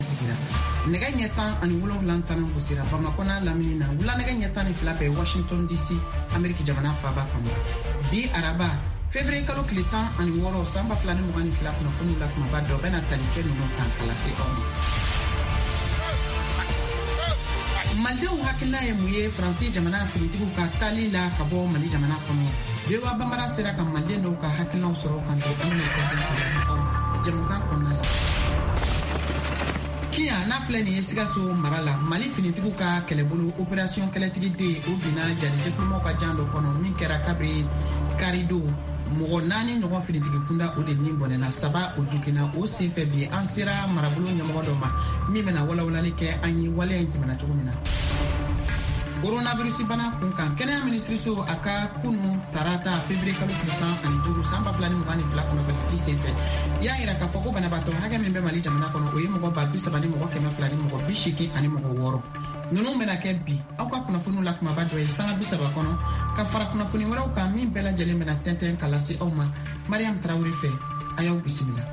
nega nyeta ani wolonwula tan gosira Bamako n'a lamini na wula nega nyeta ni fila bɛ Washington DC Ameriki jamana faaba kɔnɔ bi araba février kalo tile 16 san 2022 kunnafoniw la kumaba dɔ bɛna tali kɛ ninnu kan kala se aw ma. Maldenw hakilina ye mun ye Faransi jamana finitigiw ka taali la ka bɔ Mali jamana kɔnɔ. VOA Bambara sera ka Malden dɔw ka hakilinaw sɔrɔ kan to amina jamukan kɔnɔna la. Kiya n'a filɛ nin ye Sikaso mara la Mali finitigiw ka kɛlɛbolo opération kɛlɛtigi den o bina jarijɛkumaw ka jan dɔ kɔnɔ min kɛra kabiri karido mɔgɔ 4 ɲɔgɔn finitigi kunda o de nin bɔnɛna saba o jukina o senfɛ bi an sera marabolo ɲɛmɔgɔ dɔ ma min bɛna walawalali kɛ an ye waleya in tɛmɛna cogo min na. Coronavirus bana kunkan kɛnɛya minisiriso a ka kunu tarata février kalo tile 15 san 2022 kunnafoni di senfɛ y'a yira k'a fɔ ko banabaatɔ hakɛ min bɛ Mali jamana kɔnɔ o ye mɔgɔ 30 ni mɔgɔ 200 ni mɔgɔ 80 ani mɔgɔ 6 ninnu bɛna kɛ bi aw ka kunnafoniw la kumaba dɔ ye sanga 30 kɔnɔ ka fara kunnafoni wɛrɛw kan min bɛɛ lajɛlen bɛna tɛntɛn ka lase aw ma Mariam Tarawele fɛ a y'aw bisimila.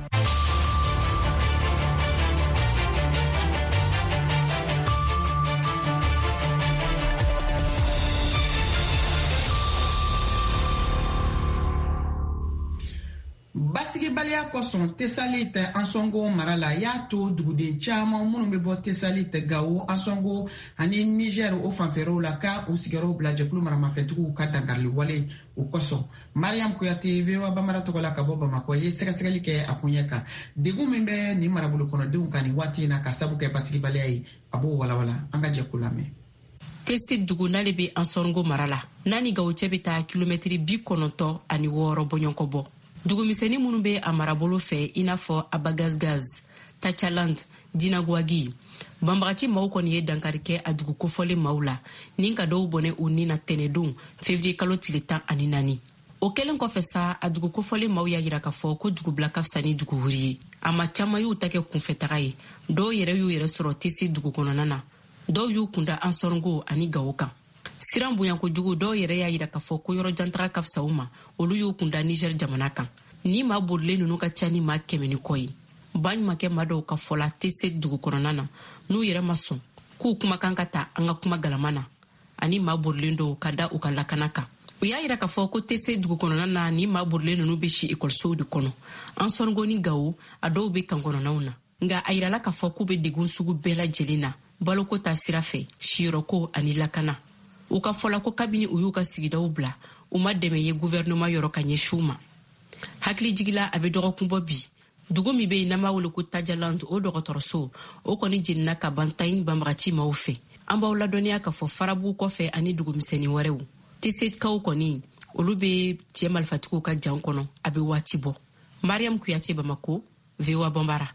Basigibaliya kosɔn Tesalit Ansongo mara la y'a to duguden caman minnu bɛ bɔ Tesalit Gao Ansongo ani Niger o fanfɛɛrɛw la ka u sigiyɔrɔw bila jɛkulu maramafɛntigiw ka dankarili wale o kosɔn Mariam Kuyate VOA Bambara tɔgɔ la ka bɔ Bamako ye sɛgɛsɛgɛli kɛ a kun ɲɛ kan degun min bɛ nin marabolo kɔnɔdenw kan nin waati in na ka sabu kɛ basigibaliya ye a b'o walawala an ka jɛkulu lamɛn. Tesit dugu n'ale bɛ Ansongo mara la n'a ni Gao cɛ bɛ taa kilomɛtiri 96 bɔɲɔgɔnkɔ bɔ. Dugumisɛnnin minnu bɛ a marabolo fɛ i n'a fɔ Abagazgaz, Tachaland, Dinagwagi. Banbagaci maaw kɔni ye dankari kɛ a dugu kofɔlen maaw la ni ka dɔw bɔnɛ u ni na tɛnɛdon février kalo tile 14. O kɛlen kɔfɛ sa a dugu kofɔlen maaw y'a yira k'a fɔ ko dugubila ka fisa ni dugu wuri ye. A ma caman y'u ta kɛ kunfɛtaga ye. Dɔw yɛrɛ y'u yɛrɛ sɔrɔ Tesi dugu kɔnɔna na. Dɔw y'u kunda Ansongo ani Gao kan. Siran bonyanko jugu dɔw yɛrɛ y'a yira k'a fɔ ko yɔrɔ jantaga ka fisa u ma olu y'u kunda Niger jamana kan. Ni maa borilen ninnu ka ca ni maa 100 ni kɔ ye. Baɲumankɛ maa dɔw ka fɔla Teset dugu kɔnɔna na n'u yɛrɛ ma sɔn k'u kumakan ka ta an ka kuma galama na ani maa borilen dɔw ka da u ka lakana kan. U y'a yira k'a fɔ ko Teset dugu kɔnɔna na ni maa borilen ninnu bɛ si ekɔlisow de kɔnɔ. Ansongo ni Gao a dɔw bɛ kan kɔnɔnaw na. Nka a yirala k'a fɔ k'u bɛ degun sugu bɛɛ lajɛlen na baloko ta sira fɛ siyɔrɔko ani lakana. U ka fɔla ko kabini u y'u ka sigidaw bila u ma dɛmɛ ye gouvernement yɔrɔ ka ɲɛsiw ma. Hakili jigila a bɛ dɔgɔkun bɔ bi dugu min bɛ yen n'an b'a wele ko Tajaland o dɔgɔtɔrɔso o kɔni jenina ka ban Tayin banbagaci maaw fɛ. An b'aw ladɔnniya k'a fɔ farabu kɔfɛ ani dugumisɛnnin wɛrɛw Tesetkaw kɔni olu bɛ cɛ malifatigiw ka jan kɔnɔ a bɛ waati bɔ. Mariam Kuyate Bamako VOA Bambara.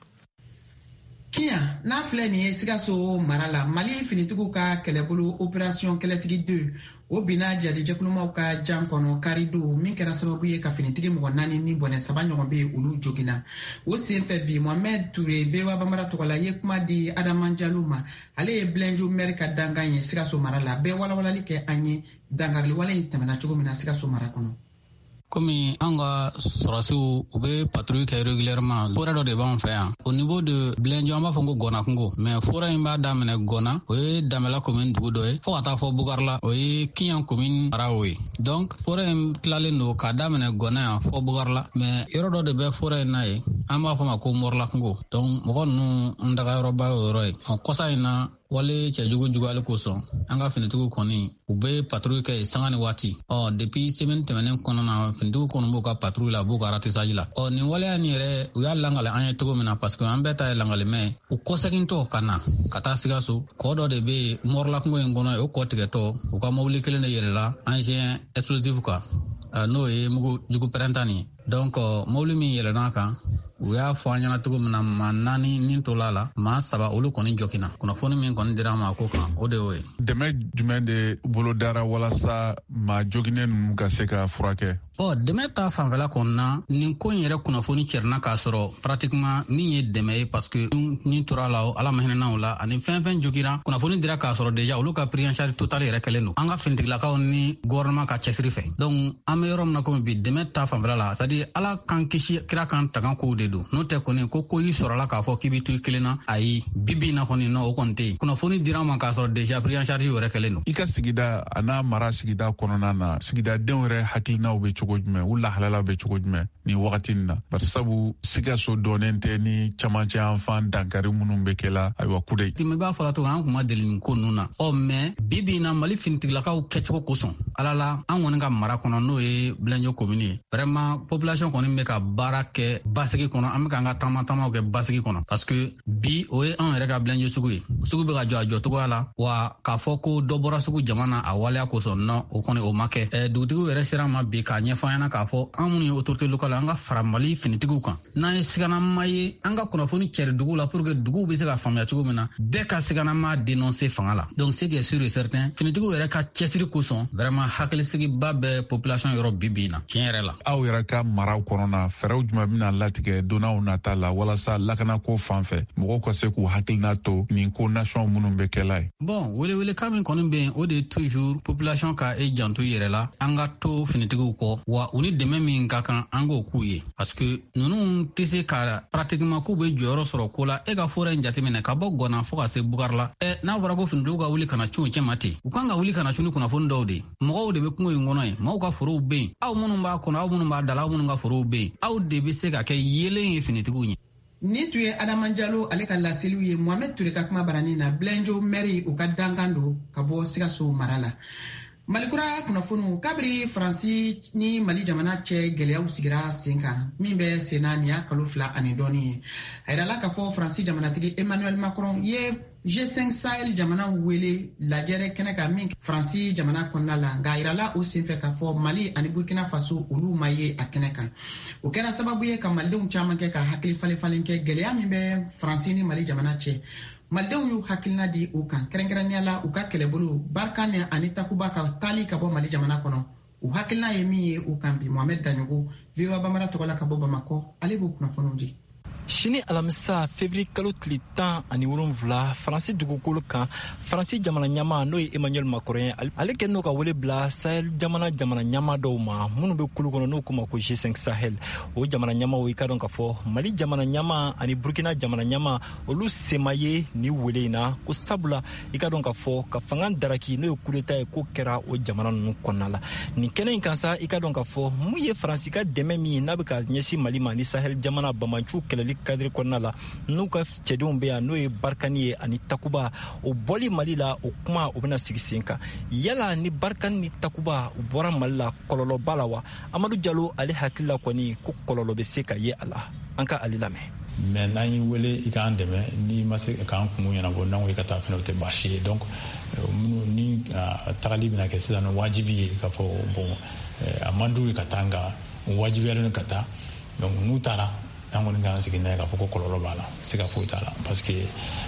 Kiya n'a filɛ nin ye Sikaso mara la Mali finitigiw ka kɛlɛbolo opération kɛlɛtigi 2 o bina jarijɛkulumaw ka jan kɔnɔ karido min kɛra sababu ye ka finitigi mɔgɔ 4 ni bɔnɛ 7 ɲɔgɔn bɛ olu jogina o senfɛ bi Mohamed Touré VOA Bambara tɔgɔ la ye kuma di Adama Jalo ma ale ye Bilenjo maire ka dangan ye Sikaso mara la bɛɛ walawalali kɛ an ye dangarili wale in tɛmɛna cogo min na Sikaso mara kɔnɔ. Comme an ka sɔrɔsiw u bɛ patrouille kɛ régulièrement fora dɔ de b'an fɛ yan au niveau de Bilenjo an b'a fɔ ko Gɔna kungo mais fora in b'a daminɛ Gɔna o ye Damela commune dugu dɔ ye fo ka taa fɔ Bugarla o ye Kiyan commune maraw ye donc fora in tilalen don ka daminɛ Gɔna yan fɔ Bugarla mais yɔrɔ dɔ de bɛ fora in na ye an b'a fɔ ma ko Morla kungo donc mɔgɔ ninnu n dagayɔrɔba y'o yɔrɔ ye kɔsa in na wale cɛjugu juguyali kosɔn an ka finitigiw kɔni u bɛ patrouille kɛ sanga ni waati depuis semaine tɛmɛnen kɔnɔ na finitigiw kɔni b'u ka patrouille la b'u ka ratissage la nin waleya nin yɛrɛ u y'a langali an ye cogo min na parce que an bɛɛ ta ye langali mɛ u kɔsegintɔ ka na ka taa Sikaso kɔ dɔ de bɛ Morla kungo in kɔnɔ o kɔ tigɛtɔ u ka mobili kelen de yɛlɛla engin explosif kan n'o ye mugu jugu pɛrɛntan nin donc mobili min yɛlɛn'a kan u y'a fɔ an ɲɛna cogo min na maa 4 nin tola la maa 7 olu kɔni jɔkina kunnafoni min kɔni dira ma ko kan o de y'o ye. Dɛmɛ jumɛn de bolo dara walasa maa joginnen ninnu ka se ka furakɛ? dɛmɛ ta fanfɛla kɔnɔna nin ko in yɛrɛ kunnafoni cɛrina k'a sɔrɔ pratiquement min ye dɛmɛ ye parce que ni tora la ala ma hinɛna o la ani fɛn jogira kunnafoni dira k'a sɔrɔ déjà olu ka prise en charge totale yɛrɛ kɛlen don an ka finitigilakaw ni gouvernement ka cɛsiri fɛ donc an bɛ yɔrɔ min na komi bi dɛmɛ ta fanfɛla la c'est à dire ala kan kisi kira kan tagan kow de don n'o tɛ kɔni ko y'i sɔrɔla k'a fɔ k'i bɛ to i kelen na ayi bibi na kɔni o kɔni tɛ yen kunnafoni dira ma k'a sɔrɔ déjà prise en charge yɛrɛ kɛlen don i ka sigida a n'a mara sigida kɔnɔna na sigidadenw yɛrɛ hakilinaw bɛ cogo jumɛn u lahalala bɛ cogo jumɛn nin wagati na bari sabu Sikaso dɔnnen tɛ ni camancɛ enfant dankari minnu bɛ kɛla ayiwa kude i b'a fɔla to an kun ma deli nin ko ninnu na mais bibi na Mali finitigilakaw kɛcogo kosɔn ala la an kɔni ka mara kɔnɔ n'o ye Bilenjo commune ye vraiment population kɔni bɛ ka baara kɛ basigi kɔnɔ an bɛ k'an ka taama-taamaw kɛ basigi kɔnɔ parce que bi o ye an yɛrɛ ka Bilenjo sugu ye sugu bɛ ka jɔ a jɔcogoya la wa k'a fɔ ko dɔ bɔra sugu jama na a waleya kosɔn non o kɔni o ma kɛ dugutigiw yɛrɛ sera ma bi k'a ɲɛfɔ an ɲɛna k'a fɔ an minnu ye autorité locale an ka fara Mali finitigiw kan n'an ye siganama ye an ka kunnafoni cɛri dugu la pour que duguw bɛ se ka faamuya cogo min na bɛɛ ka siganama dénoncer fanga la donc ce qui est sûr et certain finitigiw yɛrɛ ka cɛsiri kosɔn vraiment hakilisigiba bɛ population yɔrɔ bibi na tiɲɛ yɛrɛ la aw yɛrɛ ka maraw kɔnɔna fɛɛrɛw jumɛn bɛna latigɛ donnaw nata la walasa lakanako fan fɛ mɔgɔw ka se k'u hakilina to nin ko nation minnu bɛ kɛla ye bon welewelekan min kɔni bɛ yen o de ye toujours population ka e janto yɛrɛ la an ka to finitigiw kɔ wa u ni dɛmɛ min ka kan an k'o k'u ye parce que ninnu tɛ se ka pratiquement k'u bɛ jɔyɔrɔ sɔrɔ ko la e ka forêt in jateminɛ ka bɔ gɔnna fo ka se bukari la n'a fɔra ko finitigiw ka wuli kana cun cɛ ma ten u kan ka wuli kana cun ni kunnafoni dɔw de mɔgɔw de bɛ kungo in kɔnɔ ye maaw ka forow bɛ yen aw minnu b'a kɔnɔ aw minnu b'a da la aw minnu ka forow bɛ yen aw de bɛ se ka kɛ yeelen ye finitigiw ɲɛ nin tun ye Adama Jalo ale ka laseliw ye Mohamed Ture ka kuma baranin na Bilenjo mairie u ka dankan don ka bɔ Sikaso mara la Malikura kunnafoniw kabiri Faransi ni Mali jamana cɛ gɛlɛyaw sigira sen kan min bɛ senna nin y'a kalo 2 ani dɔɔni ye a yirala k'a fɔ Faransi jamanatigi Emmanuel Macron ye G5 Sahel jamana wele lajɛrɛ kɛnɛ kan min Faransi jamana kɔnɔna la nka a yirala o senfɛ k'a fɔ Mali ani Burkina Faso olu ma ye a kɛnɛ kan o kɛra sababu ye ka malidenw caman kɛ ka hakili falen kɛ gɛlɛya min bɛ Faransi ni Mali jamana cɛ malidenw y'u hakilina di o kan kɛrɛnkɛrɛnnenya la u ka kɛlɛbolo Barkhane ani Takuba ka taali ka bɔ Mali jamana kɔnɔ u hakilina ye min ye o kan bi Mohamed Danyogo VOA Bamara tɔgɔ la ka bɔ Bamakɔ ale b'o kunnafoniw di Sini alamisa février kalo tile 17 Faransi dugukolo kan Faransi jamana ɲama n'o ye Emmanuel Macron ale kɛ n'o ka wele bila Sahel jamana ɲama dɔw ma minnu bɛ kulu kɔnɔ n'o kuma ko G5 Sahel o jamana ɲama o i ka dɔn ka fɔ Mali jamana ɲama ani Burkina jamana ɲama olu sema ye ni wele in na ko sabula i ka dɔn ka fɔ ka fanga daraki n'o ye coup d'état ye ko kɛra o jamana ninnu kɔnɔna la nin kɛnɛ in kan sa i ka dɔn ka fɔ mun ye Faransi ka dɛmɛ min n'a bɛ ka ɲɛsin Mali ma ni Sahel jamana Bamanchu kɛlɛli cadre kɔnɔna la n'u ka cɛdenw bɛ yan n'o ye Barkhane ye ani Takuba o bɔli Mali la o kuma o bɛna sigi sen kan yala ni Barkhane ni Takuba u bɔra Mali la kɔlɔlɔba la wa Amadou Diallo ale hakilila kɔni ko kɔlɔlɔ bɛ se ka ye a la an ka ale lamɛn mais n'an y'i wele i k'an dɛmɛ n'i ma se k'an kungo ɲɛnabɔ n'an ko i ka taa fɛnɛ o tɛ baasi ye donc minnu ni tagali bɛna kɛ sisan wajibi ye k'a fɔ bon a man d'u ye ka taa nka wajibiyalen ka taa donc n'u taara an kɔni k'an sigi n'a ye k'a fɔ ko kɔlɔlɔ b'a la se ka foyi t'a la parce que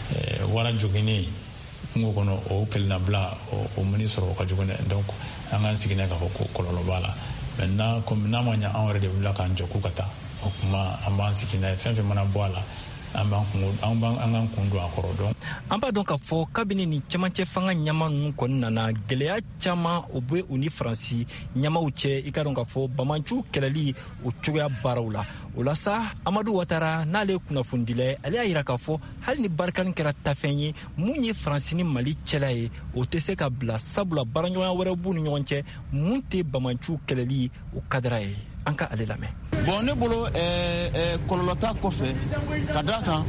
wara joginnen kungo kɔnɔ o kelenabila o mini sɔrɔ o ka jugu dɛ donc an k'an sigi n'a ye k'a fɔ ko kɔlɔlɔ b'a la maintenant comme n'a ma ɲɛ an yɛrɛ de wulila k'an jɔ k'u ka taa o kuma an b'an sigi n'a ye fɛn fɛn mana bɔ a la an k'an kun don a kɔrɔ dɔn an b'a dɔn k'a fɔ kabini ni cɛmancɛ fanga ɲama ninnu kɔni nana gɛlɛya caman o bɛ u ni Faransi ɲamaw cɛ i ka dɔn k'a fɔ Bamanchu kɛlɛli o cogoya baaraw la o la sa Amadou Ouattara n'ale ye kunnafonidila ye ale y'a jira k'a fɔ hali ni Barkhane kɛra tafɛn ye mun ye Faransi ni Mali cɛla ye o tɛ se ka bila sabula baaraɲɔgɔnya wɛrɛ b'u ni ɲɔgɔn cɛ mun tɛ Bamanchu kɛlɛli o kadira ye an ka ale lamɛn bon ne bolo kɔlɔlɔ ta kɔfɛ ka da kan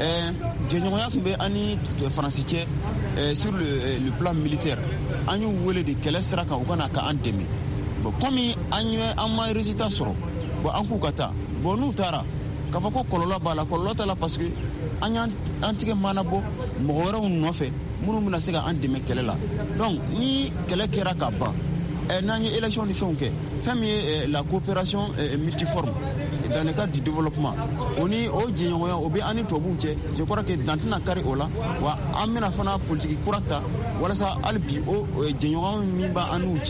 jɛɲɔgɔnya tun bɛ ani Faransi cɛ sur le plan militaire an y'u wele de kɛlɛ sira kan u kana ka an dɛmɛ bon komi an ma résultat sɔrɔ bon an k'u ka taa bon n'u taara k'a fɔ ko kɔlɔlɔ b'a la kɔlɔlɔ t'a la parce que an y'an tigɛ mana bɔ mɔgɔ wɛrɛw nɔfɛ minnu bɛna se ka an dɛmɛ kɛlɛ la donc ni kɛlɛ kɛra ka ban n'an ye élection ni fɛnw kɛ fɛn min ye la coopération multiforme dans le cadre du développement o ni o jɛɲɔgɔnya o bɛ an ni tubabuw cɛ je crois que dan tɛna kari o la wa an bɛna fana politique kura ta walasa hali bi o jɛɲɔgɔnya min b'an n'u cɛ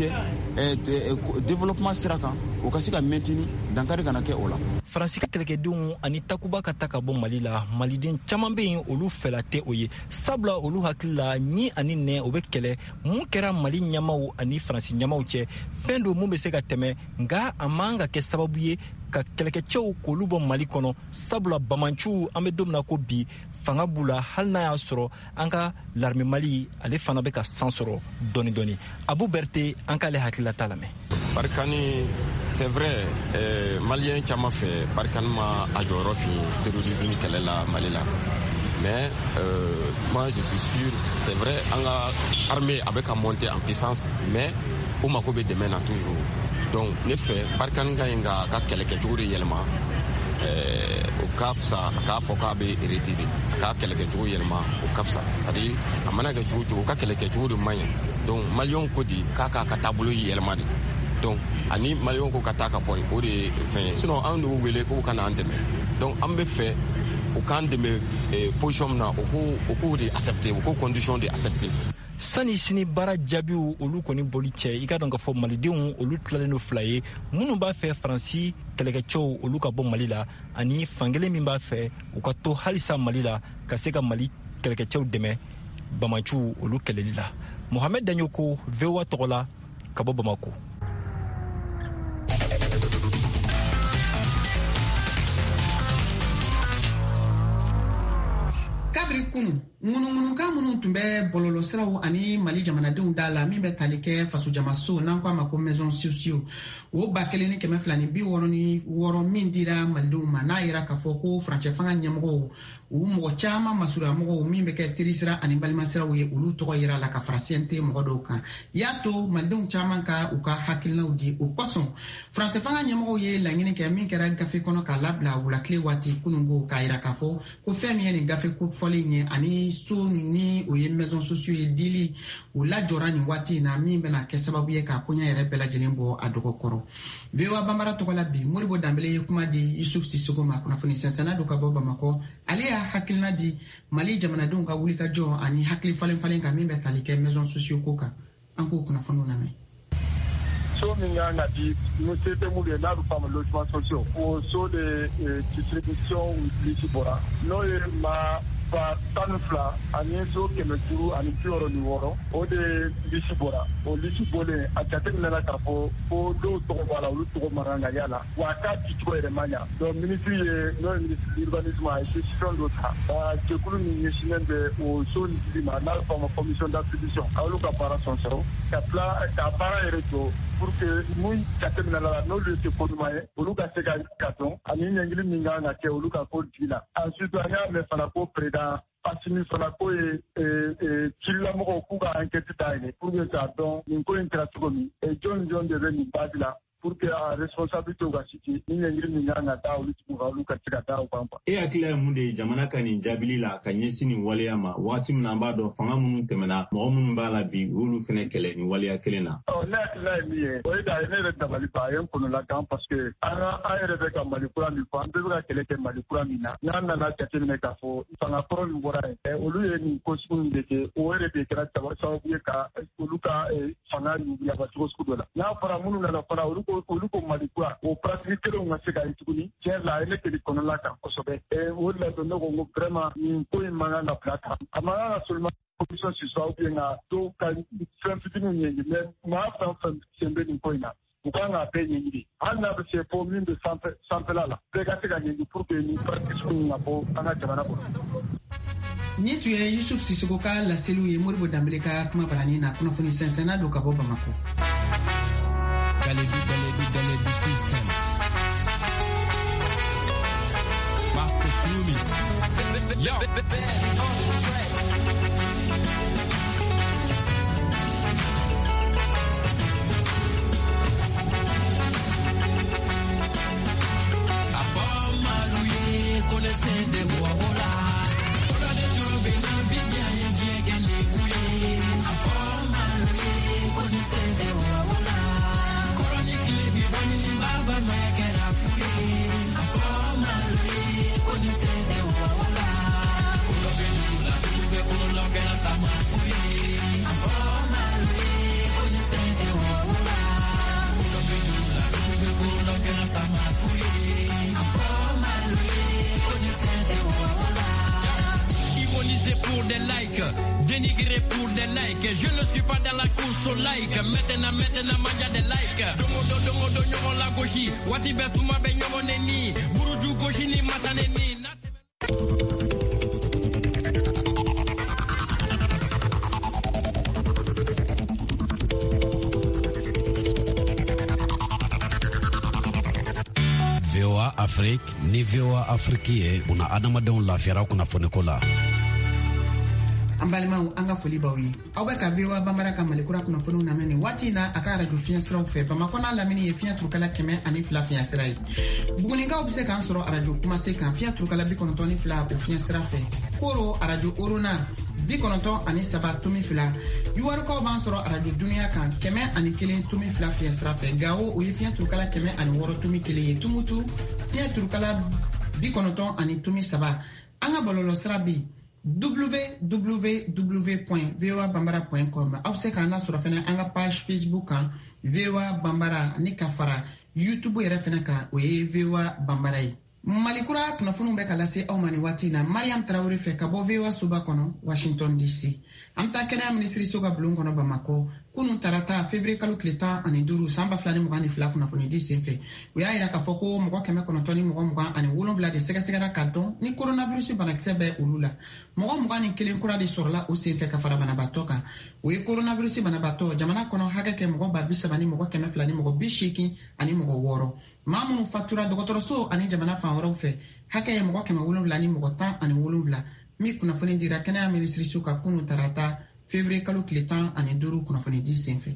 développement sira kan o ka se ka maintenir dankari kana kɛ o la. Faransi ka kɛlɛkɛdenw ani takuba ka ta ka bɔ Mali la, maliden caman bɛ yen olu fɛla tɛ o ye, sabula olu hakili la ɲi ani nɛ o bɛ kɛlɛ mun kɛra Mali ɲɛmaw ani Faransi ɲɛmaw cɛ, fɛn do mun bɛ se ka tɛmɛ, nka a man ka kɛ sababu ye ka kɛlɛkɛcɛw k'olu bɔ Mali kɔnɔ, sabula Bamanchu an bɛ don min na ko bi fanga b'u la hali n'a y'a sɔrɔ an ka l'armée Mali ale fana bɛ ka san sɔrɔ dɔɔni dɔɔni. Abu Berte an k'ale hakililata lamɛn. Barikani, c'est vrai, Malien caman fɛ Barikani ma a jɔyɔrɔ fi terrorisme kɛlɛ la Mali la, mais moi je suis sûr, c'est vrai an ka armée a bɛ ka monter en puissance, mais o mako bɛ dɛmɛ na toujours. Donc ne fɛ Barikani ka ɲi ka kɛlɛkɛcogo de yɛlɛma, o ka fisa a k'a fɔ k'a bɛ retirer, a ka kɛlɛkɛcogo yɛlɛma o ka fisa, c'est-à-dire a mana kɛ cogo cogo o ka kɛlɛkɛcogo de man ɲi. Donc Malien ko di k'a ka taabolo yɛlɛma de. Donc ani Malien ko ka taa ka bɔ yen o de fɛn, sinon an de wele k'u ka na an dɛmɛ. Donc an bɛ fɛ u k'an dɛmɛ position min na o k'o de accepter, o k'o condition de accepter. Sani sini baara jaabiw olu kɔni boli cɛ, i ka dɔn ka fɔ malidenw olu tilalen no fila ye, minnu b'a fɛ Faransi kɛlɛkɛcɛw olu ka bɔ Mali la, ani fankelen min b'a fɛ u ka to halisa Mali la ka se ka Mali kɛlɛkɛcɛw dɛmɛ Bamanchu olu kɛlɛli la. Mohamed Danyoko, VOA tɔgɔ la, ka bɔ Bamako. Kabiri kunu ŋunuŋunukan minnu tun bɛ bɔlɔlɔsiraw ani Mali jamanadenw da la min bɛ tali kɛ fasojamaso n'an k'a ma ko maison sociaux o 1266 min dira malidenw ma, n'a yira k'a fɔ ko furancɛ fanga ɲɛmɔgɔw u mɔgɔ caman masuruya mɔgɔw min bɛ kɛ terisira ani balimasiraw ye olu tɔgɔ yira la ka fara CNT mɔgɔ dɔw kan. Y'a to malidenw caman ka u ka hakilinaw di o kosɔn furancɛ fanga ɲɛmɔgɔw ye laɲini kɛ min kɛra gafe kɔnɔ k'a labila wulakile waati kunungo k'a yira k'a fɔ ko fɛn min ye nin gafe fɔlen ye ani so ni o ye maison sociaux ye dili o lajɔra nin waati in na min bɛna kɛ sababu ye ka koɲa yɛrɛ bɛɛ lajɛlen bɔ a dɔgɔ kɔrɔ. VOA Bambara tɔgɔ la bi Moribo Danbele ye kuma di Yusuf Sisoko ma, kunnafoni sɛnsɛnna do ka bɔ Bamakɔ. Ale y'a hakilina di Mali jamanadenw ka wulikajɔ ani hakili falen kan min bɛ tali kɛ maison sociaux ko kan. An k'o kunnafoniw lamɛn. So min kan ka di n'o se tɛ mun ye n'a bɛ f'a ma logement sociaux, o so de distribution lisi bɔra n'o ye ma ba 12 ani so 500 ani 66 o de lisi bɔra. O lisi bɔlen a jateminɛna k'a fɔ ko dɔw tɔgɔ b'a la olu tɔgɔ ma kan ka y'a la wa a k'a dicogo yɛrɛ ma ɲa. Donc ministre ye n'o ye ministre de l'urbanisme a ye décision dɔ ta ka jɛkulu min ɲɛsinnen bɛ o so lisi ma n'a bɛ f'a ma commission d'attribution k'olu ka baara sɔn sɔrɔ ka baara yɛrɛ jɔ pour que mun jateminɛna la n'olu ye ko ɲuman ye olu ka se ka dɔn ani ɲɛngili min kan ka kɛ olu ka ko digi la. Ensuite an y'a mɛn fana ko président Assimi fana ko ye cilamɔgɔw k'u ka enquête dayɛlɛ pour que k'a dɔn nin ko in kɛra cogo min jɔn de bɛ nin base la pour que a responsabilité ka sigi ni ɲɛngiri min kan ka da olu tigiw kan olu ka se ka da o kan. E hakili ye mun de ye jamana ka nin jaabili la ka ɲɛsin nin waleya ma waati min na an b'a dɔn fanga minnu tɛmɛna mɔgɔ minnu b'a la bi olu fana kɛlɛ nin waleya kelen na. Ne hakilina ye min ye o ye da ne yɛrɛ dabali ba a ye n kɔnɔla kan parce que an yɛrɛ bɛ ka Mali kura min fɔ an bɛɛ bɛ ka kɛlɛ kɛ Mali kura min na n'an nana jateminɛ k'a fɔ fanga kɔrɔ min bɔra yen olu ye nin ko sugu min de kɛ o yɛrɛ de kɛra sababu ye ka olu ka fanga yaba cogo sugu dɔ la. N'a fɔra minnu nana fana olu ko Mali kura o pratique kelenw ka se ka ye tuguni tiɲɛ la a ye ne kɛli kɔnɔla kan kosɛbɛ. O de la ne ko n ko vraiment nin ko in man kan ka bila tan a man kan ka seulement commission sur ou bien nka dɔw ka fɛn fitininw ɲɛɲini mais maa fɛn fɛn sen bɛ nin ko in na u kan k'a bɛɛ ɲɛɲini hali n'a bɛ se fo min bɛ sanfɛla la bɛɛ ka se ka ɲɛɲini pour que nin pratique sugu ka bɔ an ka jamana kɔnɔ. Ni tun ye Yusuf Sisoko ka laseliw ye Moribo Danbele ka kuma barani na kunnafoni sɛnsɛnna do ka bɔ Bamako. Galebi system. Master Sumi. Yo. baiser pour des likes, dénigrer pour des likes. Je ne suis pas dans la course au like. Maintenant, manja des likes. Dongo, nyomo la goshi. Wati betuma be nyomo neni. Buruju goshi ni masaneni. VOA Afrique ni VOA Afrique una adamadenw lafiyara kunnafoniko la. An balimaw an ka foli b'aw ye aw bɛ ka VOA Bambara ka malikura kunnafoniw lamɛn waati na a ka radio fiɲɛ siraw fɛ Bamakɔ n'a lamini ye fiɲɛ turukala 102 fiɲɛ sira ye Bugunikaw bɛ se k'an sɔrɔ radio Kumase kan fiɲɛ turukala 92 o fiɲɛ sira fɛ Koro radio Orona 93.2 Yuwarukaw b'an sɔrɔ radio Dunuya kan 101.2 fiɲɛ sira fɛ Gawo o ye fiɲɛ turukala 106.1 ye Tumutu fiɲɛ turukala 93 an ka bɔlɔlɔ sira bɛ www.voabambara.com aw se k'an lasɔrɔ fɛnɛ an ka page Facebook kan VOA Bambara ni ka fara YouTube yɛrɛ fɛnɛ kan o ye VOA Bambara ye Malikura kunnafoniw bɛ ka lase aw ma ni waati na Mariam Traoré fɛ ka bɔ VOA Soba kɔnɔ Washington DC an ta kɛnɛya minisiriso ka bulon kɔnɔ Bamakɔ kunun tarata février kalo tile 15 san 2022 kunnafoni di senfɛ u y'a yira k'a fɔ ko mɔgɔ 927 de sɛgɛsɛgɛra ka dɔn ni coronavirus banakisɛ bɛ olu la mɔgɔ 21 kura de sɔrɔla o senfɛ ka fara banabatɔ kan o ye coronavirus banabatɔ jamana kɔnɔ hakɛ kɛ mɔgɔ 30 ni mɔgɔ 200 ni mɔgɔ 80 ani mɔgɔ 6 maa minnu fatura dɔgɔtɔrɔso ani jamana fan wɛrɛw fɛ hakɛ ye mɔgɔ 700 ni mɔgɔ 17 mi kunnafoni dira kɛnɛya minisiriso ka kunun tarata février kalo tile 15 kunnafoni di senfɛ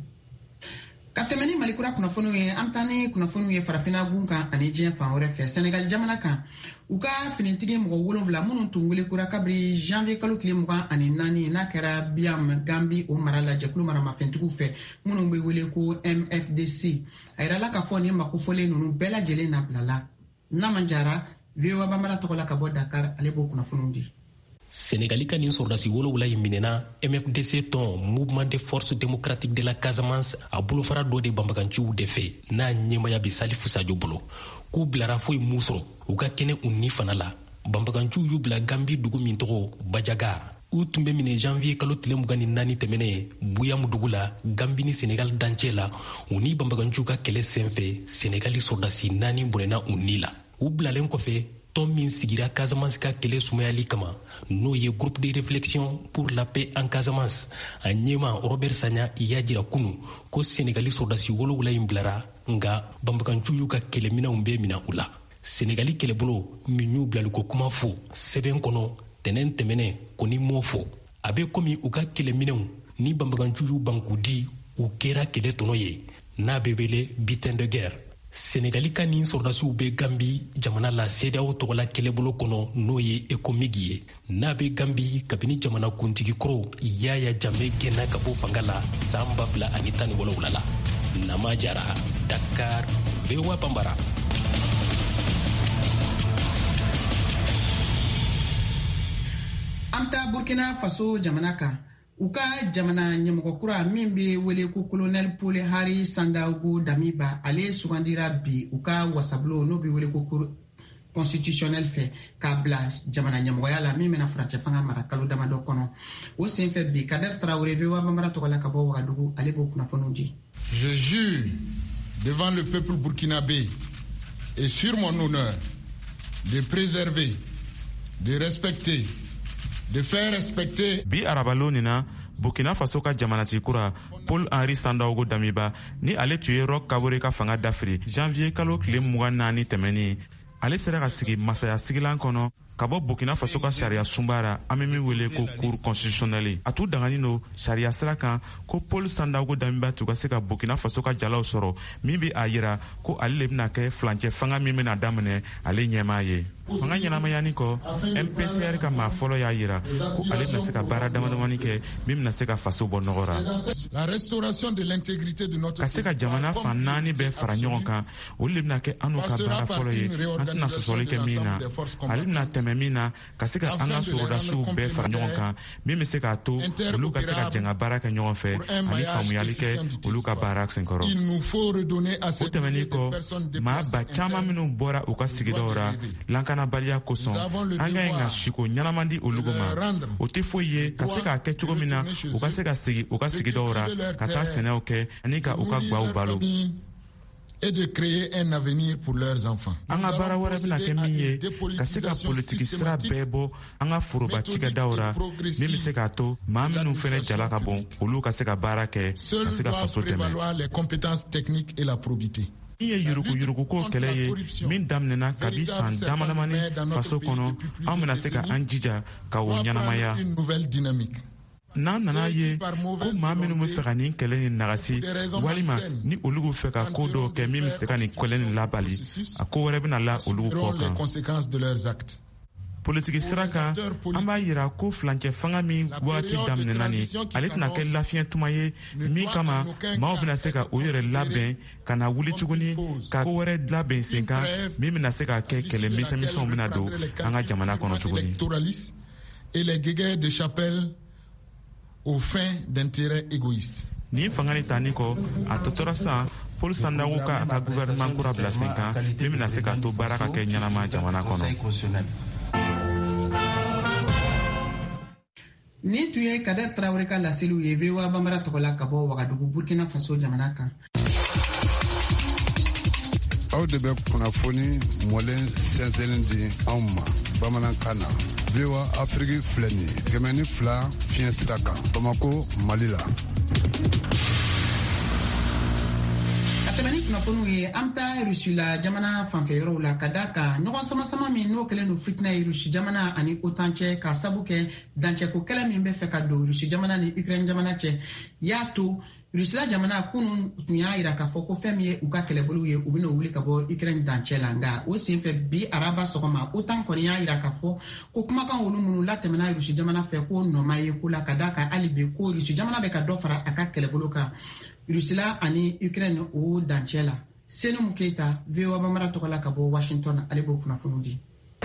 ka tɛmɛ ni malikura kunnafoniw ye an taa ni kunnafoniw ye farafina gun kan ani diɲɛ fan wɛrɛ fɛ Senegal jamana kan u ka finitigi mɔgɔ 7 minnu tun welekura kabiri janvier kalo tile 24 n'a kɛra Biam Gambi o mara la jɛkulu maramafɛntigiw fɛ minnu bɛ wele ko MFDC a yirala k'a fɔ nin makofɔlen ninnu bɛɛ lajɛlen nabilala n'a man jara VOA Bambara tɔgɔ la ka bɔ Dakar ale b'o kunnafoniw di Sénégali ka nin sɔrɔdasi wolowula in minɛna MFDC tɔn Mouvement des Forces Démocratiques de la Casamance a bolofara dɔ de banbaganciw de fɛ n'a ɲɛmaya bɛ Salifu Sadio bolo k'u bilara foyi m'u sɔrɔ u ka kɛnɛ u ni fana la banbaganciw y'u bila Gambi dugu min tɔgɔ Bajagar u tun bɛ minɛ janvier kalo tile 24 tɛmɛnen Buyamu dugu la Gambi ni Sénégal dancɛ la u ni banbaganciw ka kɛlɛ senfɛ Sénégali sɔrɔdasi 4 bɔnɛna u ni la u bilalen kɔfɛ tɔn min sigira Casamance ka kɛlɛ sumayali kama n'o ye groupe de réflexion pour la paix en Casamance a ɲɛma Robert Sagna y'a jira kunu ko Sénégali sɔrɔdasi wolowula in bilara nga banbaganciw y'u ka kɛlɛminɛnw bɛɛ mina u la Sénégali kɛlɛbolo min y'u bilaliko kuma fɔ sɛbɛn kɔnɔ tɛnɛn tɛmɛnɛ ko ni m'o fɔ a bɛ komi u ka kɛlɛminɛnw ni banbaganciw y'u ban k'u di u kɛra kɛlɛ tɔnɔ ye n'a bɛ wele butin de guerre Sénégali ka nin sɔrɔdasiw bɛ Gambi jamana la CEDEAO tɔgɔla kɛlɛbolo kɔnɔ n'o ye ECOMIG ye n'a bɛ Gambi kabini jamana kuntigi kɔrɔ Yaya Jammeh gɛnna ka bɔ fanga la san 2017 la Nama Jara Dakar VOA Bambara an ta Burkina Faso jamana kan u ka jamana ɲɛmɔgɔ kura min bɛ wele ko colonel Paul Henri Sandaogo Damiba ale sugandira bi u ka wasabulon n'o bɛ wele ko cour constitutionnel fɛ k'a bila jamana ɲɛmɔgɔya la min bɛna furancɛ fanga mara kalo damadɔ kɔnɔ o senfɛ bi Kader Traoré VOA Bambara tɔgɔ la ka bɔ Wagadugu ale b'o kunnafoniw di. Je jure devant le peuple burkinabé et sur mon honneur de préserver, de respecter, de faire respecter. Bi arabalonina Burkina Faso ka jamanati kura Paul Henri Sandaogo Damiba ni ale tun ye Roch Kabore ka fanga dafiri janvier kalo tile 24 tɛmɛni ale sera ka sigi masaya sigilan kɔnɔ ka bɔ Burkina Faso ka sariya sunbara an bɛ min wele ko cour constitutionnelle a t'u dangani no sariya sira kan ko Paul Sandaogo Damiba tun ka se ka Burkina Faso ka jalaw sɔrɔ min bɛ a yira ko ale de bɛna kɛ flancɛ fanga min bɛna daminɛ ale ɲɛmaa ye fanga ɲɛnamayani kɔ MPCR ka maa fɔlɔ y'a yira ko ale bɛna se ka baara damadamani kɛ min bɛna se ka faso bɔ nɔgɔra ka se ka jamana fan 4 bɛɛ fara ɲɔgɔn kan olu de bɛna kɛ an n'u ka baara fɔlɔ ye an tɛna sɔsɔli kɛ min na ale bɛna tɛmɛ min na ka se ka an ka sɔrɔdasiw bɛɛ fara ɲɔgɔn kan min bɛ se k'a to olu ka se ka jɛn ka baara kɛ ɲɔgɔn fɛ ani faamuyali kɛ olu ka baara senkɔrɔ o tɛmɛnin kɔ maa ba caman minnu bɔra u ka sigidaw ra lakanabaliya kosɔn an ka ɲi ka siko ɲanaman di olugu ma o tɛ foyi ye ka se k'a kɛ cogo min na u ka se ka segi u ka sigidaw ra ka taa sɛnɛw kɛ ani ka u ka gwaw balo et de créer un avenir pour leurs enfants. An ka baara wɛrɛ bɛna kɛ min ye ka se ka politiki sira bɛɛ bɔ an ka foroba cikɛdaw ra min bɛ se k'a to maa minnu fɛnɛ jala ka bon olu ka se ka baara kɛ ka se ka faso dɛmɛ. Les compétences techniques et la probité. Min ye yurugu-yuruguko kɛlɛ ye min daminɛna kabi san damadamani faso kɔnɔ an bɛna se ka an jija ka o ɲanamaya. N'an nana ye ko maa minnu bɛ fɛ ka nin kɛlɛ nin nagasi walima ni olugu fɛ ka ko dɔw kɛ min bɛ se ka nin kɛlɛ nin labali a ko wɛrɛ bɛna la olugu kɔ kan. Politiki sira kan an b'a yira ko fulancɛ fanga min wagati daminɛna nin ale tɛna kɛ lafiɲɛ tuma ye min kama maaw bɛna se ka o yɛrɛ labɛn ka na wuli tuguni ka ko wɛrɛ labɛn sen kan min bɛna se ka kɛ kɛlɛ misɛnmisɛnw bɛna don an ka jamana kɔnɔ tuguni. Au fin d'intérêt égoïste. Ni fanga ni tani kɔ a tɔtɔra san Paul Sandago ka gouvernement kura bila sen kan min bɛna se ka to baara ka kɛ ɲanama jamana kɔnɔ. Ni tun ye Kader Traoré ka laseliw ye VOA Bambara tɔgɔla ka bɔ Wagadugu Burkina Faso jamana kan. Aw de bɛ kunnafoni mɔlen sɛnsɛnlen di anw ma bamanankan na. VOA Afrique filɛ nin ye 102 fiɲɛ sira kan Bamako Mali la. A tɛmɛ ni kunnafoniw ye an bɛ taa Rusi la jamana fanfɛ yɔrɔw la ka da kan ɲɔgɔn sama-sama min n'o kɛlen don fitina ye Rusi jamana ani OTAN cɛ ka sabu kɛ dancɛko kɛlɛ min bɛ fɛ ka don Rusi jamana ni Ukraine jamana cɛ y'a to Rusila jamana kunun tun y'a yira k'a fɔ ko fɛn min ye u ka kɛlɛbolow ye u bɛna wuli ka bɔ Ukraine dancɛ la nka o senfɛ bi araba sɔgɔma OTAN kɔni y'a yira k'a fɔ ko kumakan olu minnu latɛmɛna Rusi jamana fɛ ko nɔma ye ko la ka da kan hali bi ko Rusi jamana bɛ ka dɔ fara a ka kɛlɛbolo kan Rusila ani Ukraine o dancɛ la. Senou Keita VOA Bambara tɔgɔla ka bɔ Washington ale b'o kunnafoni di.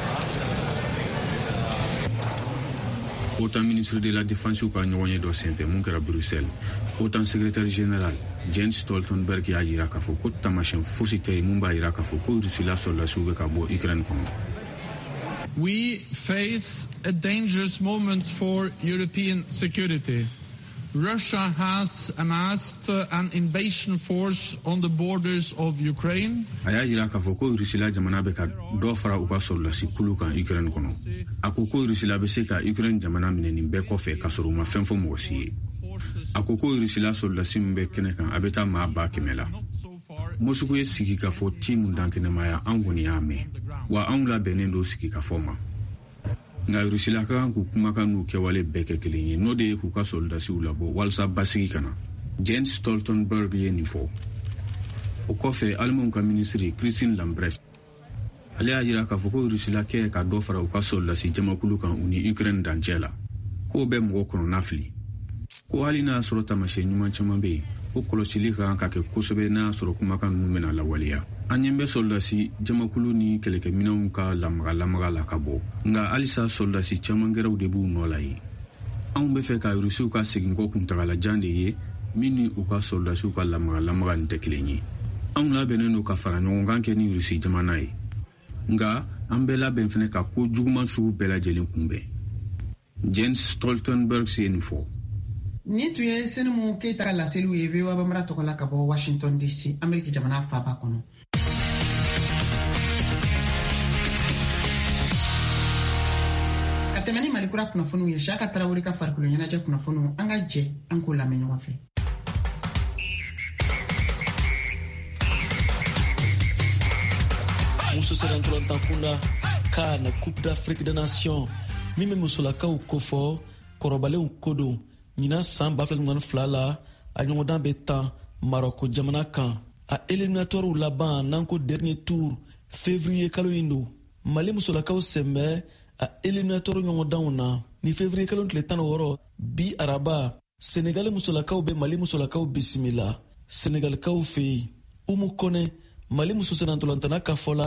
OTAN ministre de la Défense ka ɲɔgɔn ye dɔ senfɛ mun kɛra Bruxelles OTAN secrétaire général Jens Stoltenberg y'a yira k'a fɔ ko tamasiyɛn fosi tɛ yen mun b'a yira k'a fɔ ko Rusila sɔrɔdasiw bɛ ka bɔ Ukraine kɔnɔ. We face a dangerous moment for European security. Russia has amassed an invasion force on the borders of Ukraine. A y'a yira k'a fɔ ko Rusila jamana bɛ ka dɔ fara u ka sɔrɔdasi kulu kan Ukraine kɔnɔ. A ko Rusila bɛ se ka Ukraine jamana minɛ nin bɛɛ kɔfɛ k'a sɔrɔ u ma fɛn fɔ mɔgɔ si ye. A ko Rusila sɔrɔdasi min bɛ kɛnɛ kan a bɛ taa maa 100,000 la. Moscou ye sigi ka fɔ ti mun dankɛnɛmaya an kɔni y'a mɛn wa anw labɛnnen don sigi ka fɔ ma. Nka Rusila ka kan k'u kumakan n'u kɛwale bɛɛ kɛ kelen ye n'o de ye k'u ka soldasiw labɔ walasa basigi kana. Jens Stoltenberg ye nin fɔ. O kɔfɛ Alimanw ka ministre Christine Lambrecht ale y'a yira k'a fɔ ko Rusila kɛ ka dɔ fara u ka soldasi jamakulu kan u ni Ukraine dancɛ la k'o bɛ mɔgɔ kɔnɔna fili. Ko hali n'a sɔrɔ taamasiyɛn ɲuman caman bɛ yen o kɔlɔsili ka kan ka kɛ kosɛbɛ n'a sɔrɔ kumakan ninnu bɛna lawaleya. An ɲɛ bɛ soldasi jamakulu ni kɛlɛkɛminɛnw ka lamaga la ka bɔ nka halisa soldasi caman gɛrɛw de b'u nɔ la yen. Anw bɛ fɛ ka Rusiw ka segin kɔ kuntagalajan de ye min ni u ka soldasiw ka lamaga nin tɛ kelen ye. Anw labɛnnen don ka fara ɲɔgɔn kan kɛ ni Rusi jamana ye nka an bɛ labɛn fɛnɛ ka ko juguman sugu bɛɛ lajɛlen kunbɛn. Jens Stoltenberg se nin fɔ. Ni tun ye Senou Keita ka laseliw ye VOA Bambara tɔgɔla ka bɔ Washington DC Ameriki jamana faaba kɔnɔ. Ka tɛmɛ ni Malikura kunnafoniw ye Saka Tarawele ka farikolo ɲɛnajɛ kunnafoniw an ka jɛ an k'o lamɛn ɲɔgɔn fɛ. Muso sera ntolantan kunda ka na Coupe d'Afrique des Nations min bɛ musolakaw kofɔ kɔrɔbalenw ko don ɲinan san 2022 la a ɲɔgɔndan bɛ tan Maroko jamana kan a éliminatoires laban n'an ko dernier tour février kalo in don Mali musolakaw sɛnbɛ a éliminatoire ɲɔgɔndanw na ni février kalo tile 16 bi araba Sénégal musolakaw bɛ Mali musolakaw bisimila Sénégalikaw fɛ yen Umu Kone Mali muso senantolantana ka fɔ la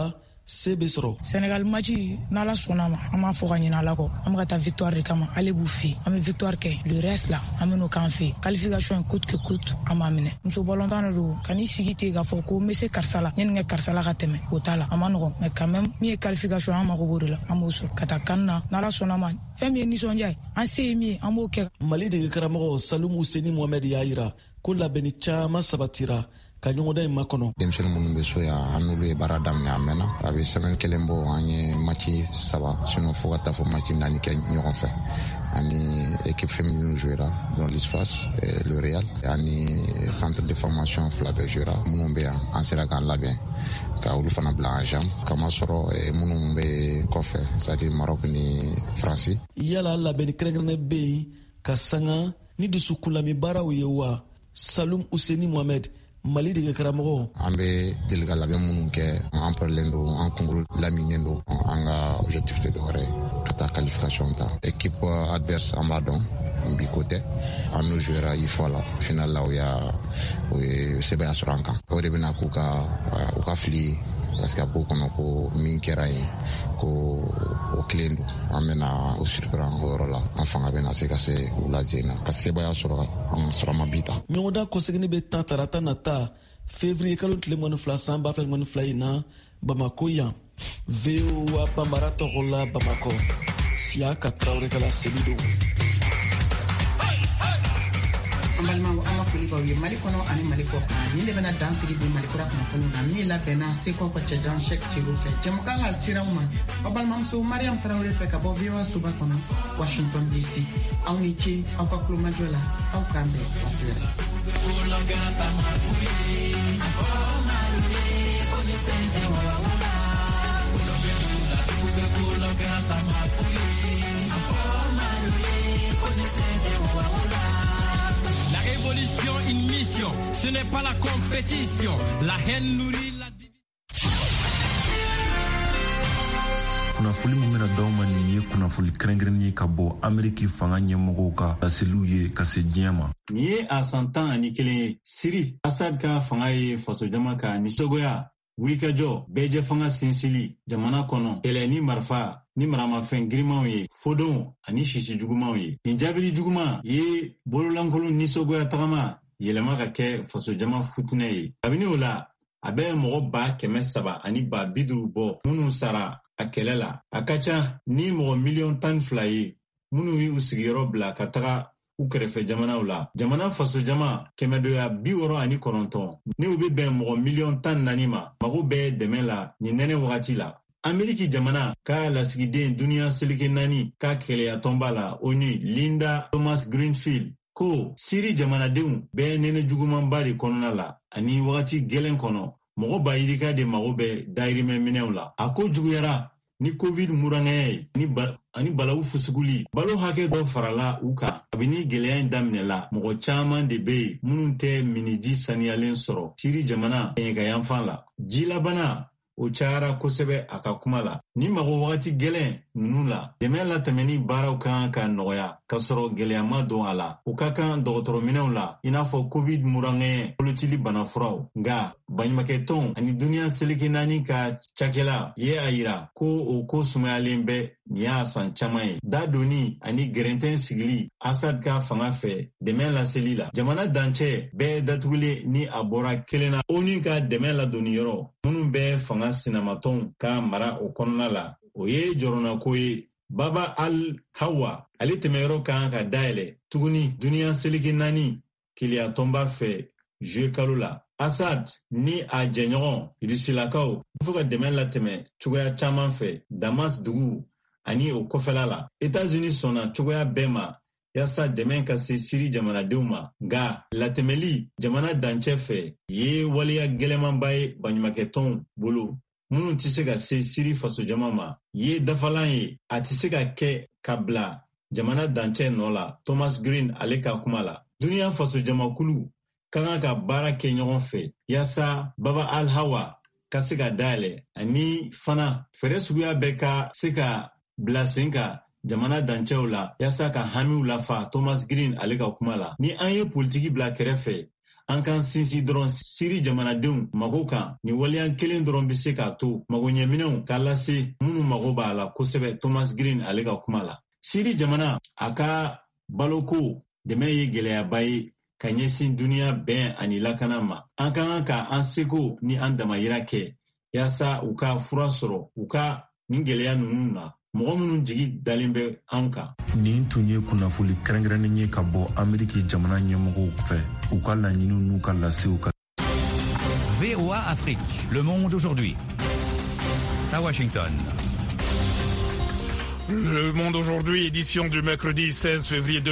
se bɛ sɔrɔ. Senegal match n'ala sɔnna ma an b'a fɔ ka ɲinɛ Ala kɔ an bɛ ka taa victoire de kama ale b'u fɛ an bɛ victoire kɛ le reste la an bɛ n'o k'an fɛ qualification in coûte que coûte an b'a minɛ. Muso ballontan de don kan'i sigi ten k'a fɔ ko n bɛ se karisa la yanni n ka karisa la ka tɛmɛ o t'a la a ma nɔgɔn mais quand même min ye qualification an mago b'o de la an b'o sɔrɔ ka taa CAN na n'ala sɔnna ma fɛn min ye nisɔndiya ye an se ye min ye an b'o kɛ. Mali dege karamɔgɔ Salum Useni Mohamed y'a jira ko labɛnni caman sabatira ka ɲɔgɔndan in makɔnɔ. Denmisɛnnin minnu bɛ so yan an n'olu ye baara daminɛ a mɛnna a bɛ semaine kelen bɔ an ye match 3 sinon fo ka taa fɔ match 4 kɛ ɲɔgɔn fɛ ani équipe féminine jouera dans l'espace le Real ani centre de formation 2 bɛɛ jouera minnu bɛ yan an sera k'an labɛn ka olu fana bila en jambe kama sɔrɔ minnu bɛ kɔfɛ c'est-à-dire Maroc ni France. Yala labɛnni kɛrɛnkɛrɛnnen bɛ yen ka sanga ni dusukunlami baaraw ye wa? Salum Useni Mohamed Mali dege karamɔgɔ an bɛ deli ka labɛn minnu kɛ an parilen don an kunkolo laminen don an ka objectif tɛ dɔwɛrɛ ka taa qualification ta équipe adverse an b'a dɔn bi ko tɛ an n'u jouera i fɔ la final la o ye sɛbɛya sɔrɔ an kan o de bɛna k'u ka fili parce que a b'o kɔnɔ ko min kɛra yen ko o kelen don an bɛna o surprendre o yɔrɔ la an fanga bɛna se ka se u lajɛ na ka sebaya sɔrɔ an sɔrɔ ma bi ta. Ɲɔgɔndan kɔsegini bɛ tan tarata nata février kalo tile 12 san 2022 in na Bamako yan. VOA Bambara tɔgɔ la Bamako Siaka Traoré kala Selido. An balimaw an ka foli b'aw ye Mali kɔnɔ ani Mali kɔ kan nin de bɛna dan sigi bi Mali kura kunnafoniw na min labɛnna Seko Cɛjan Cheick Thilo fɛ jɛmukan ka siraw ma aw balimamuso Mariam Traoré fɛ ka bɔ VOA Soba kɔnɔ Washington DC aw ni ce aw ka kulomajɔ la aw k'an bɛn waati wɛrɛ. La révolution, une mission, ce n'est pas la compétition. La haine nourrit la kunnafoli min bena d'aw ma nin ye kunnafoli kɛrɛnkɛrɛnnen ye ka bɔ Ameriki fanga ɲɛmɔgɔw ka laseliw ye ka se diɲɛ ma. Nin ye a san 11 ye Siri Assad ka fanga ye fasojama ka nisɔgoya wulikajɔ bɛɛjɛ fanga sinsili jamana kɔnɔ kɛlɛ ni marifa ni maramafɛn girimanw ye fodon ani sisi jugumanw ye. Nin jaabili juguman ye bololankolon nisɔgoya tagama yɛlɛma ka kɛ fasojama futinɛ ye. Kabini o la a bɛ mɔgɔ 300,000 ani 50,000 bɔ minnu sara a kɛlɛ la. A ka ca ni mɔgɔ 12 ye minnu y'u sigiyɔrɔ bila ka taga u kɛrɛfɛ jamanaw la. Jamana fasojama 669 ni u bɛ bɛn mɔgɔ 14 ma mago bɛ dɛmɛ la nin nɛnɛ wagati la. Ameriki jamana ka lasigiden duniya seleke 4 ka kɛlɛyatɔnba la ONU Linda Thomas Greenfield ko Siri jamanadenw bɛɛ nɛnɛ jugumanba de kɔnɔna la ani wagati gɛlɛn kɔnɔ mɔgɔ bayirika de mago bɛ dayirimɛ minɛw la. A ko juguyara ni Covid murankɛya ye ani balawu fusuguli balo hakɛ dɔ farala u kan. Kabini gɛlɛya in daminɛla mɔgɔ caman de bɛ yen minnu tɛ miniji saniyalen sɔrɔ Siri jamana kɛɲɛkayanfan la. Jilabana o cayara kosɛbɛ a ka kuma la. Ni mago wagati gɛlɛn ninnu la dɛmɛ latɛmɛni baaraw kan ka nɔgɔya ka sɔrɔ gɛlɛya ma don a la. O ka kan dɔgɔtɔrɔminɛw la i n'a fɔ Covid murankɛya bolocili banafuraw. Nga baɲumankɛtɔn ani duniya seleke 4 ka cakɛla ye a yira ko o ko sumayalen bɛ nin y'a san caman ye. Da doni ani gɛrɛntɛn sigili Assad ka fanga fɛ dɛmɛ laseli la. Jamana dancɛ bɛɛ datugulen ni a bɔra kelen na. ONU ka dɛmɛ ladonni yɔrɔ minnu bɛ fanga sinamatɔnw ka mara o kɔnɔna la o ye jɔrɔnako ye. Baba al-Hawa ale tɛmɛyɔrɔ kan ka dayɛlɛ tuguni duniya seleke 4 keleyatɔnba fɛ juye kalo la. Assad ni a jɛɲɔgɔn Rusilakaw fo ka dɛmɛ latɛmɛ cogoya caman fɛ Damas dugu ani o kɔfɛla la. États-Unis sɔnna cogoya bɛɛ ma yasa dɛmɛ ka se Siri jamanadenw ma. Nga latɛmɛli jamana dancɛ fɛ ye waleya gɛlɛmanba ye baɲumankɛtɔnw bolo minnu tɛ se ka se Siri fasojama ma. Ye dafalan ye a tɛ se ka kɛ ka bila jamana dancɛ nɔ la. Thomas Green ale ka kuma la. Duniya fasojamakulu ka kan ka baara kɛ ɲɔgɔn fɛ yasa Baba al-Hawa ka se ka dayɛlɛ ani fana fɛrɛ suguya bɛɛ ka se ka bila sen ka jamana dancɛw la yasa ka hamiw lafa. Thomas Green ale ka kuma la. Ni an ye politiki bila kɛrɛfɛ an k'an sinsin dɔrɔn siri jamanadenw mago kan ni waleyan kelen dɔrɔn be se k'a to magoɲɛminɛw k'a lase minnu mago b'a la kosɛbɛ. Thomas Green ale ka kuma la. Siri jamana a ka baloko dɛmɛ ye gwɛlɛyaba ye ka ɲɛsin duniya bɛn ani lakana ma. An ka kan ka an seko ni an damayira kɛ yaasa u ka fura sɔrɔ u ka nin gwɛlɛya nunu na. Mɔgɔ minnu jigi dalen bɛ an kan. Nin tun ye kunnafoli kɛrɛnkɛrɛnnen ye ka bɔ Ameriki jamana ɲɛmɔgɔw fɛ u ka laɲiniw n'u ka lasew ka. VOA Afrique, le monde aujourd'hui. À Washington. Le monde aujourd'hui, édition du mercredi 16 février 2020.